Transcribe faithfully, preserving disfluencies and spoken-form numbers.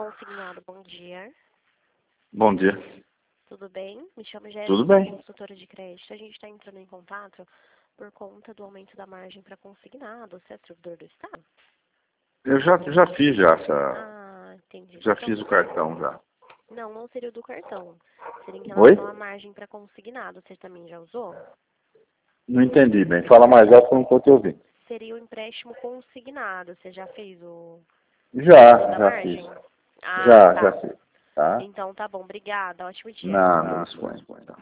Consignado, bom dia. Bom dia. Tudo bem? Me chamo Jéssica, Tudo bem. consultora de crédito. A gente está entrando em contato por conta do aumento da margem para consignado. Você é servidor do Estado? Eu já, já fiz já essa... Ah, entendi. Já Então, fiz o cartão já. não, não seria o do cartão. Seria em Oi? relação à margem para consignado. Você também já usou? Não entendi bem. Fala mais alto que eu não estou te ouvindo. Seria o empréstimo consignado. Você já fez o Já, da já margem? fiz. Ah, Já, tá. já fiz. Tá? Então tá bom. Obrigada. Ótimo dia. Não, não, suponho.